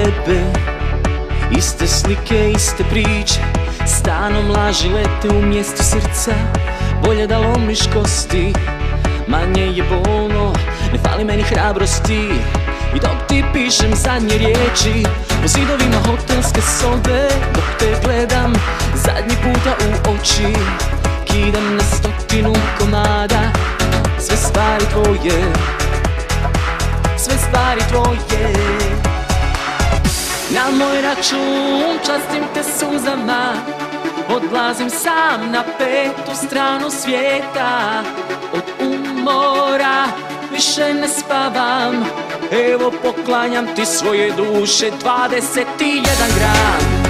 tebe. Iste slike, iste priče, stanom laži lete u mjestu srca. Bolje da lomiš kosti, manje je bolno, ne fali meni hrabrosti. I dok ti pišem zadnje riječi po zidovima hotelske sobe, dok te gledam zadnji puta u oči, kidam na 100 komada sve stvari tvoje, sve stvari tvoje. Na moj račun častim te suzama, odlazim sam na 5. stranu svijeta. Od umora više ne spavam, evo poklanjam ti svoje duše 21 gram.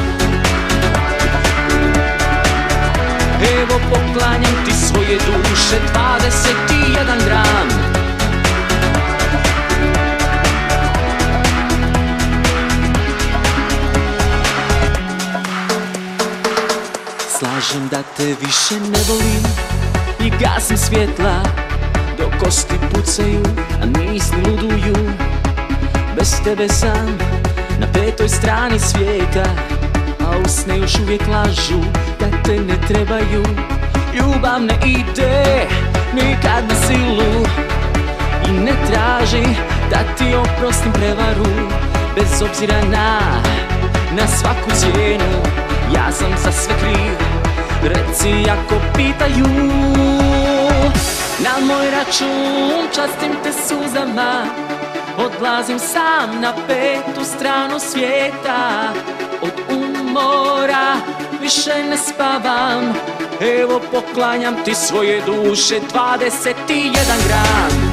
Evo poklanjam ti svoje duše 21 gram. Slažem da te više ne volim i gasim svjetla dok kosti pucaju, a misli luduju. Bez tebe sam na 5. strani svijeta, a usne još uvijek lažu da te ne trebaju. Ljubav ne ide nikad na silu i ne traži da ti oprostim prevaru. Bez obzira na svaku cijenu, ja sam za sve kriv, reci ako pitaju. Na moj račun častim te suzama, odlazim sam na 5. stranu svijeta. Od umora više ne spavam, evo poklanjam ti svoje duše 21 gram.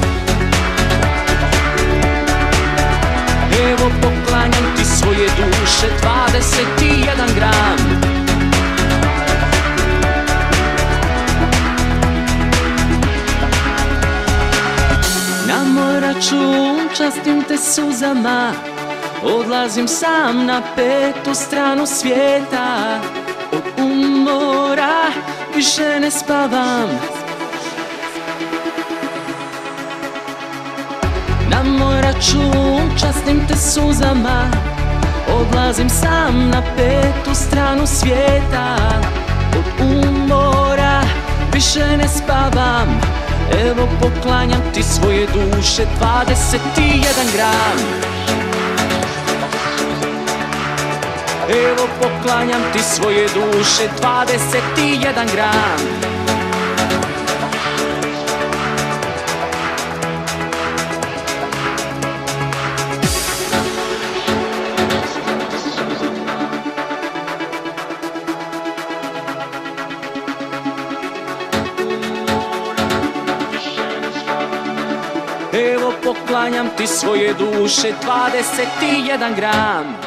Evo poklanjam ti svoje duše 21 gram. Na moj račun častim te suzama, odlazim sam na 5. stranu svijeta. Od umora više ne spavam. Na moj račun častim te suzama, odlazim sam na 5. stranu svijeta. Od umora više ne spavam, evo poklanjam ti svoje duše 21 gram. Evo poklanjam ti svoje duše 21 gram. Evo poklanjam ti svoje duše 21 gram.